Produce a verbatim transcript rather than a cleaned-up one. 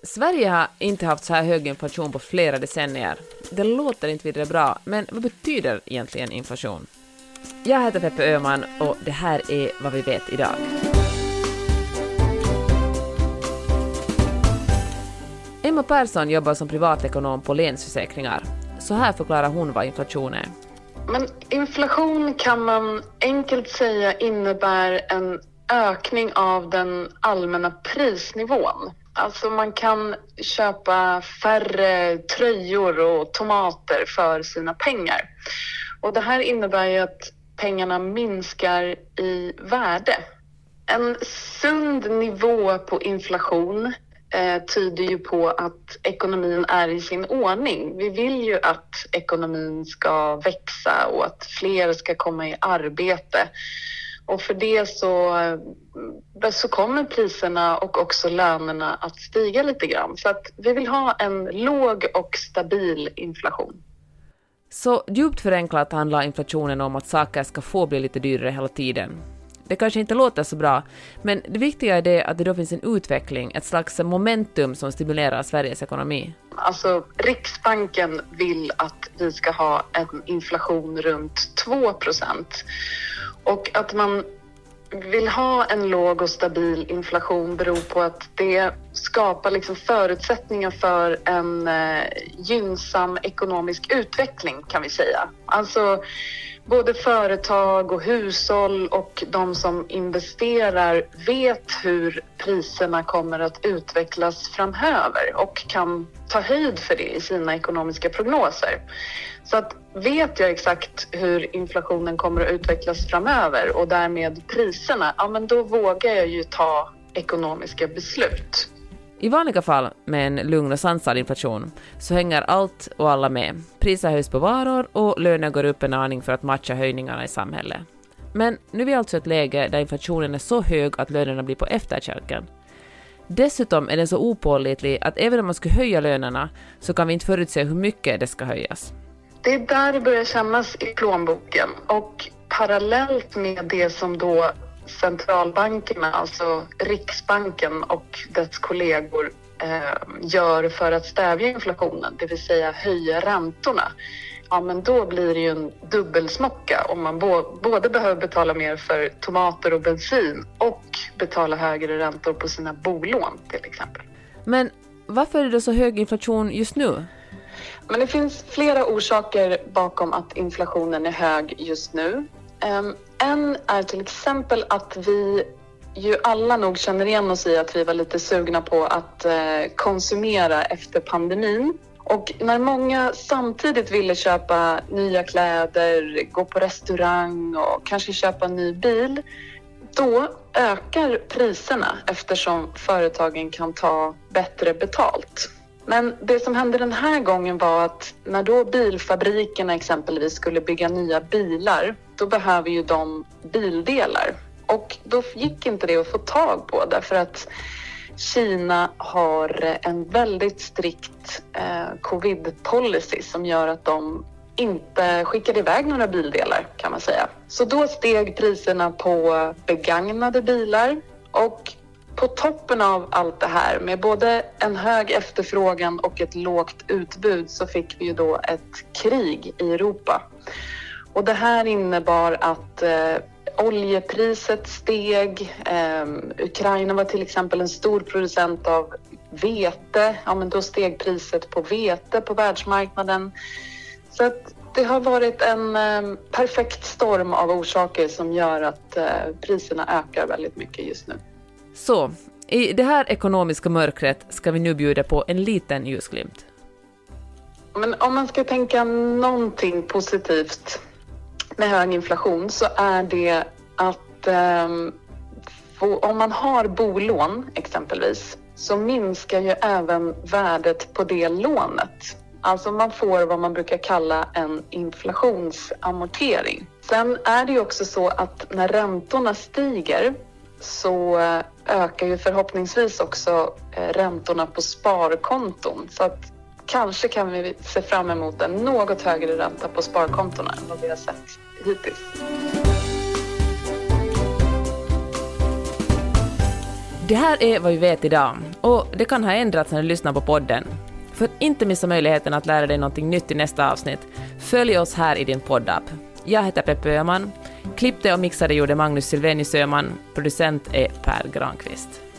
Sverige har inte haft så här hög inflation på flera decennier. Det låter inte vidare bra, men vad betyder egentligen inflation? Jag heter Peppe Öhman och det här är vad vi vet idag. Emma Persson jobbar som privatekonom på Länsförsäkringar. Så här förklarar hon vad inflation är. Men inflation kan man enkelt säga innebär en ökning av den allmänna prisnivån. Alltså man kan köpa färre tröjor och tomater för sina pengar. Och det här innebär ju att pengarna minskar i värde. En sund nivå på inflation eh, tyder ju på att ekonomin är i sin ordning. Vi vill ju att ekonomin ska växa och att fler ska komma i arbete. Och för det så, så kommer priserna och också lönerna att stiga lite grann. Så att vi vill ha en låg och stabil inflation. Så djupt förenklat handlar inflationen om att saker ska få bli lite dyrare hela tiden. Det kanske inte låter så bra, men det viktiga är det att det då finns en utveckling, ett slags momentum som stimulerar Sveriges ekonomi. Alltså Riksbanken vill att vi ska ha en inflation runt två procent. Och att man vill ha en låg och stabil inflation beror på att det skapar liksom förutsättningar för en eh, gynnsam ekonomisk utveckling, kan vi säga. Alltså både företag och hushåll och de som investerar vet hur priserna kommer att utvecklas framöver och kan ta höjd för det i sina ekonomiska prognoser. Så att vet jag exakt hur inflationen kommer att utvecklas framöver och därmed priserna, ja men då vågar jag ju ta ekonomiska beslut. I vanliga fall med en lugn och sansad inflation så hänger allt och alla med. Priser höjs på varor och löner går upp en aning för att matcha höjningarna i samhället. Men nu är vi alltså ett läge där inflationen är så hög att lönerna blir på efterkälken. Dessutom är den så opålitlig att även om man skulle höja lönerna så kan vi inte förutse hur mycket det ska höjas. Det är där det börjar kännas i plånboken och parallellt med det som då centralbankerna, alltså Riksbanken och dess kollegor eh, gör för att stävja inflationen, det vill säga höja räntorna. Ja, men då blir det ju en dubbelsmocka om man bo- både behöver betala mer för tomater och bensin och betala högre räntor på sina bolån till exempel. Men varför är det så hög inflation just nu? Men det finns flera orsaker bakom att inflationen är hög just nu. Um, en är till exempel att vi ju alla nog känner igen oss i att vi var lite sugna på att uh, konsumera efter pandemin. Och när många samtidigt ville köpa nya kläder, gå på restaurang och kanske köpa en ny bil, då ökar priserna eftersom företagen kan ta bättre betalt. Men det som hände den här gången var att när då bilfabrikerna exempelvis skulle bygga nya bilar, då behöver ju de bildelar. Och då gick inte det att få tag på därför att Kina har en väldigt strikt eh, covid-policy som gör att de inte skickade iväg några bildelar, kan man säga. Så då steg priserna på begagnade bilar och på toppen av allt det här med både en hög efterfrågan och ett lågt utbud så fick vi ju då ett krig i Europa. Och det här innebar att eh, oljepriset steg. Eh, Ukraina var till exempel en stor producent av vete. Ja, men då steg priset på vete på världsmarknaden. Så att det har varit en eh, perfekt storm av orsaker som gör att eh, priserna ökar väldigt mycket just nu. Så, i det här ekonomiska mörkret ska vi nu bjuda på en liten ljusglimt. Men om man ska tänka någonting positivt med hög inflation så är det att eh, få, om man har bolån exempelvis så minskar ju även värdet på det lånet. Alltså man får vad man brukar kalla en inflationsamortering. Sen är det ju också så att när räntorna stiger så ökar ju förhoppningsvis också räntorna på sparkonton. Så att kanske kan vi se fram emot en något högre ränta på sparkontona än vad vi har sett hittills. Det här är vad vi vet idag. Och det kan ha ändrats när du lyssnar på podden. För att inte missa möjligheten att lära dig någonting nytt i nästa avsnitt, följ oss här i din poddapp. Jag heter Peppe Öhman. Klippte och mixade gjorde Magnus Sylvenius Öhman. Producent är Per Granqvist.